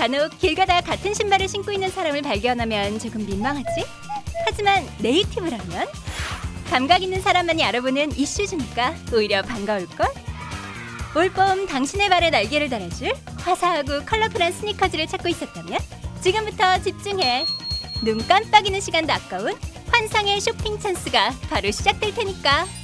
간혹 길 가다 같은 신발을 신고 있는 사람을 발견하면 조금 민망하지? 하지만 네이티브라면 감각 있는 사람만이 알아보는 이슈즈니까 오히려 반가울걸? 올봄 당신의 발에 날개를 달아줄 화사하고 컬러풀한 스니커즈를 찾고 있었다면 지금부터 집중해. 눈 깜빡이는 시간도 아까운 환상의 쇼핑 찬스가 바로 시작될 테니까.